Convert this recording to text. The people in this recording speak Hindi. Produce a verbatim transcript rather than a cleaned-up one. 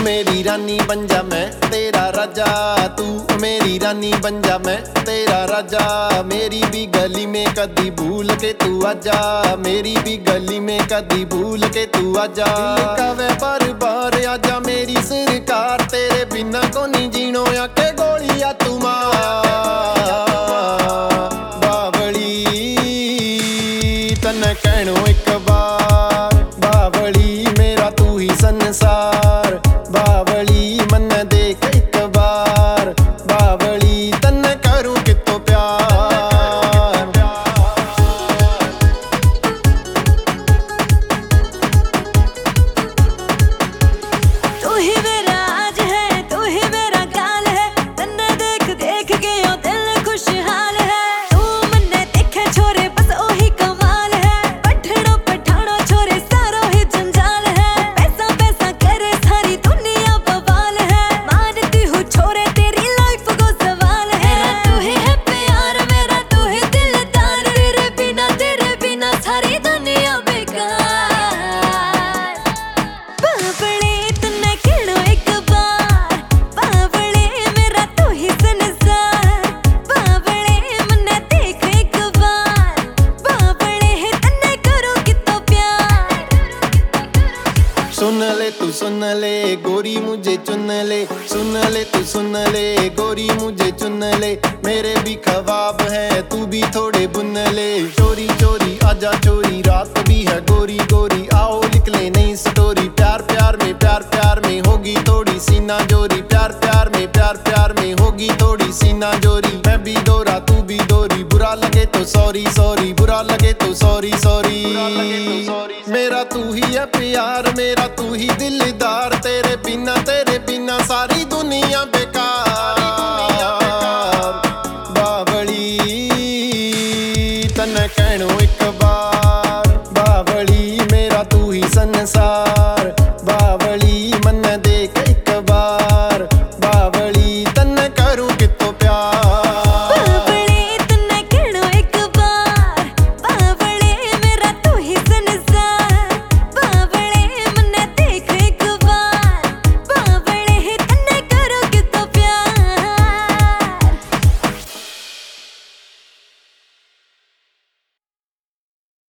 मेरी रानी बन जा मैं तेरा राजा, तू मेरी रानी बन जा मैं तेरा राजा। मेरी भी गली में कदी भूल के तू आजा, मेरी भी गली में कदी भूल के तू आजा। दिल का व्यापार बार आजा मेरी सरकार, तेरे बिना को नहीं जीनो या के गोलियां तू मार। बावली तन कहनो एक बार, बावली मेरा तू ही संसार। बावली मन देख एक बार, बावली तन करूं कितो प्यार। तू ही मेरा आज है, तू ही मेरा काल है, तन्ने देख देख के ओ दिल खुशहाल है। तू मन्ने देखे छोरे बस ओही कमाल है, पठड़ो पठाणो छोरे सारो ही जंजाल है। पैसा पैसा करे सारी दुनिया बवाल है, मानती हूँ छोरे तेरी लाइफ को सवाल है। मेरा तू ही है प्यार, मेरा तू ही दिलदार, तेरे बिना तेरे बिना सारी दुनिया बेकार। बावले तन्ने कहनो एक बार, बावले मेरा तू ही संसार। बावले मन्ने देख एक बार, बावले तन्ने करो कितो प्यार। सुन ले तू सुन ले गोरी मुझे चुन ले, सुन ले तू सुन ले गोरी मुझे चुन ले। मेरे भी ख्वाब है तू भी थोड़े बुन ले। चोरी चोरी आजा चोरी रात भी है गोरी गोरी, आओ लिख ले नई स्टोरी। प्यार प्यार में प्यार प्यार में होगी थोड़ी सीना जोरी, प्यार प्यार में प्यार प्यार में होगी थोड़ी सीना जोरी। मैं भी दोरा तू भी दोरी, बुरा लगे तो सॉरी सॉरी, बुरा लगे तो सॉरी सॉरी। मेरा तू ही है प्यार, मेरा तू ही दिलदार, तेरे बिना